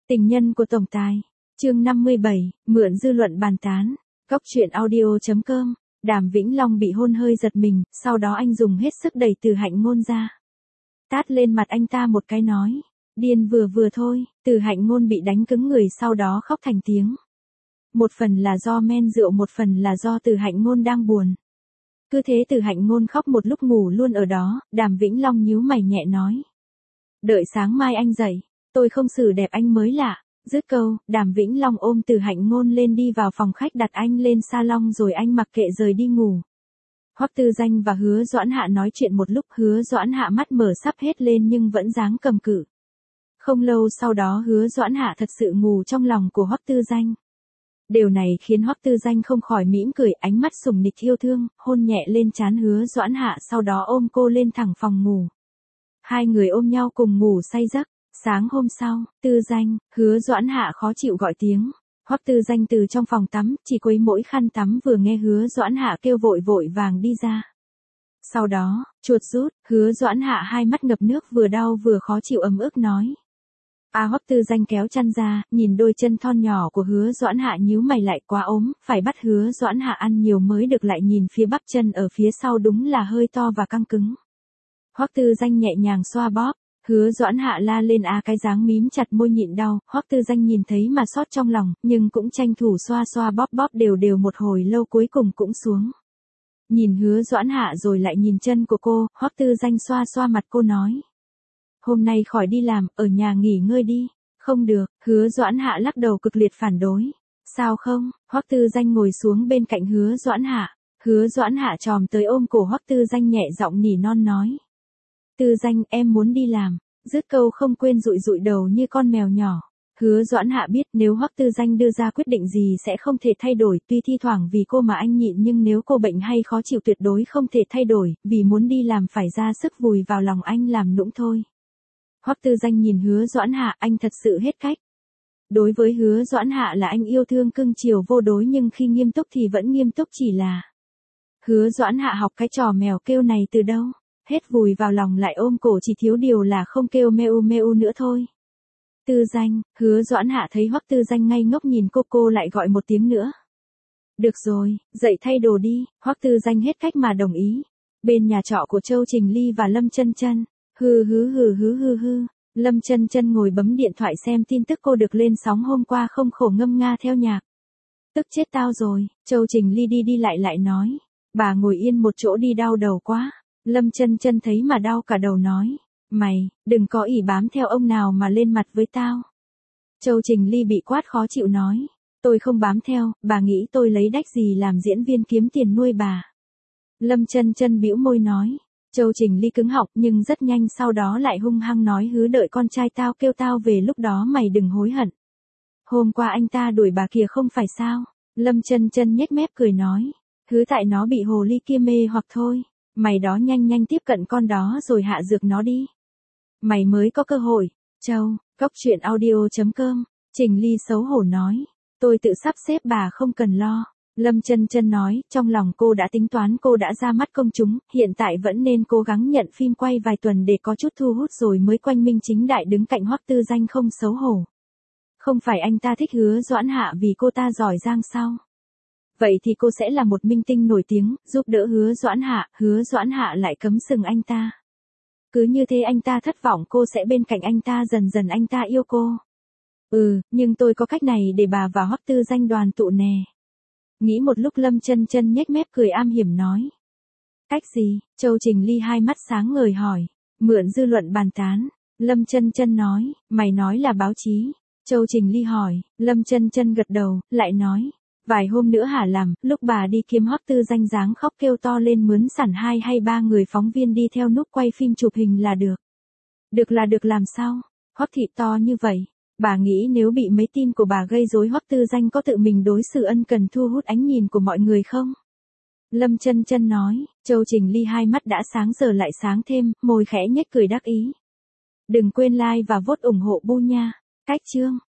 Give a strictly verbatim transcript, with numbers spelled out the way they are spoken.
Tình nhân của tổng tài. Chương năm mươi bảy, mượn dư luận bàn tán. Góc truyện audio.com. Đàm Vĩnh Long bị hôn hơi giật mình, sau đó anh dùng hết sức đẩy Từ Hạnh Ngôn ra. Tát lên mặt anh ta một cái nói. Điên vừa vừa thôi. Từ Hạnh Ngôn bị đánh cứng người sau đó khóc thành tiếng. Một phần là do men rượu, một phần là do Từ Hạnh Ngôn đang buồn. Cứ thế Từ Hạnh Ngôn khóc một lúc ngủ luôn ở đó. Đàm Vĩnh Long nhíu mày nhẹ nói. Đợi sáng mai anh dậy, tôi không xử đẹp anh mới lạ. Dứt câu, Đàm Vĩnh Long ôm Từ Hạnh Ngôn lên đi vào phòng khách, đặt anh lên salon rồi anh mặc kệ rời đi ngủ. Hoắc Tư Danh và Hứa Doãn Hạ nói chuyện một lúc, Hứa Doãn Hạ mắt mở sắp hết lên nhưng vẫn dáng cầm cự. Không lâu sau đó Hứa Doãn Hạ thật sự ngủ trong lòng của Hoắc Tư Danh. Điều này khiến Hoắc Tư Danh không khỏi mỉm cười, ánh mắt sùng nịch yêu thương, hôn nhẹ lên trán Hứa Doãn Hạ, sau đó ôm cô lên thẳng phòng ngủ. Hai người ôm nhau cùng ngủ say giấc. Sáng hôm sau, Tư Danh, Hứa Doãn Hạ khó chịu gọi tiếng. Hoắc Tư Danh từ trong phòng tắm, chỉ quấy mỗi khăn tắm vừa nghe Hứa Doãn Hạ kêu vội vội vàng đi ra. Sau đó, chuột rút, Hứa Doãn Hạ hai mắt ngập nước, vừa đau vừa khó chịu ấm ức nói. À Hoắc Tư Danh kéo chăn ra, nhìn đôi chân thon nhỏ của Hứa Doãn Hạ nhíu mày lại, quá ốm, phải bắt Hứa Doãn Hạ ăn nhiều mới được, lại nhìn phía bắp chân ở phía sau đúng là hơi to và căng cứng. Hoắc Tư Danh nhẹ nhàng xoa bóp. Hứa Doãn Hạ la lên à cái dáng mím chặt môi nhịn đau, Hoắc Tư Danh nhìn thấy mà xót trong lòng, nhưng cũng tranh thủ xoa xoa bóp bóp đều đều một hồi lâu cuối cùng cũng xuống. Nhìn Hứa Doãn Hạ rồi lại nhìn chân của cô, Hoắc Tư Danh xoa xoa mặt cô nói. Hôm nay khỏi đi làm, ở nhà nghỉ ngơi đi. Không được, Hứa Doãn Hạ lắc đầu cực liệt phản đối. Sao không? Hoắc Tư Danh ngồi xuống bên cạnh Hứa Doãn Hạ. Hứa Doãn Hạ chồm tới ôm cổ Hoắc Tư Danh nhẹ giọng nỉ non nói. Tư Danh, em muốn đi làm. Dứt câu không quên dụi dụi đầu như con mèo nhỏ. Hứa Doãn Hạ biết nếu Hoắc Tư Danh đưa ra quyết định gì sẽ không thể thay đổi, tuy thi thoảng vì cô mà anh nhịn, nhưng nếu cô bệnh hay khó chịu tuyệt đối không thể thay đổi, vì muốn đi làm phải ra sức vùi vào lòng anh làm nũng thôi. Hoắc Tư Danh nhìn Hứa Doãn Hạ, anh thật sự hết cách. Đối với Hứa Doãn Hạ là anh yêu thương cưng chiều vô đối, nhưng khi nghiêm túc thì vẫn nghiêm túc, chỉ là Hứa Doãn Hạ học cái trò mèo kêu này từ đâu? Hết vùi vào lòng lại ôm cổ, chỉ thiếu điều là không kêu meo meo nữa thôi. Tư Danh, Hứa Doãn Hạ thấy Hoắc Tư Danh ngây ngốc nhìn cô, cô lại gọi một tiếng nữa. Được rồi, dậy thay đồ đi. Hoắc Tư Danh hết cách mà đồng ý. Bên nhà trọ của Châu Trình Ly và Lâm Chân Chân, hừ hứ hừ hứ hừ hừ, Lâm Chân Chân ngồi bấm điện thoại xem tin tức cô được lên sóng hôm qua, không khổ ngâm nga theo nhạc. Tức chết tao rồi. Châu Trình Ly đi đi lại lại nói. Bà ngồi yên một chỗ đi, đau đầu quá. Lâm Chân Chân thấy mà đau cả đầu nói. Mày, đừng có ỷ bám theo ông nào mà lên mặt với tao. Châu Trình Ly bị quát khó chịu nói. Tôi không bám theo, bà nghĩ tôi lấy đách gì làm diễn viên kiếm tiền nuôi bà. Lâm Chân Chân bĩu môi nói. Châu Trình Ly cứng họng nhưng rất nhanh sau đó lại hung hăng nói. Hứ, đợi con trai tao kêu tao về, lúc đó mày đừng hối hận. Hôm qua anh ta đuổi bà kia không phải sao? Lâm Chân Chân nhếch mép cười nói. Hứ, tại nó bị hồ ly kia mê hoặc thôi. Mày đó nhanh nhanh tiếp cận con đó rồi hạ dược nó đi. Mày mới có cơ hội. Châu, góc truyện audio.com. Trình Ly xấu hổ nói. Tôi tự sắp xếp, bà không cần lo. Lâm Chân Chân nói, trong lòng cô đã tính toán, cô đã ra mắt công chúng, hiện tại vẫn nên cố gắng nhận phim quay vài tuần để có chút thu hút rồi mới quang minh chính đại đứng cạnh Hoắc Tư Danh không xấu hổ. Không phải anh ta thích Hứa Doãn Hạ vì cô ta giỏi giang sao? Vậy thì cô sẽ là một minh tinh nổi tiếng, giúp đỡ Hứa Doãn Hạ, Hứa Doãn Hạ lại cấm sừng anh ta. Cứ như thế anh ta thất vọng, cô sẽ bên cạnh anh ta, dần dần anh ta yêu cô. Ừ, nhưng tôi có cách này để bà và Hoắc Tư Danh đoàn tụ nè. Nghĩ một lúc Lâm Chân Chân nhếch mép cười am hiểm nói. Cách gì? Châu Trình Ly hai mắt sáng ngời hỏi. Mượn dư luận bàn tán. Lâm Chân Chân nói, mày nói là báo chí. Châu Trình Ly hỏi, Lâm Chân Chân gật đầu, lại nói. Vài hôm nữa hả làm, lúc bà đi kiếm Hoắc Tư Danh dáng khóc kêu to lên mướn sẵn hai hay ba người phóng viên đi theo núp quay phim chụp hình là được. Được là được, làm sao? Hoắc thị to như vậy. Bà nghĩ nếu bị mấy tin của bà gây rối, Hoắc Tư Danh có tự mình đối xử ân cần thu hút ánh nhìn của mọi người không? Lâm Chân Chân nói. Châu Trình Ly hai mắt đã sáng giờ lại sáng thêm, môi khẽ nhếch cười đắc ý. Đừng quên like và vote ủng hộ Bu nha. Cách chương.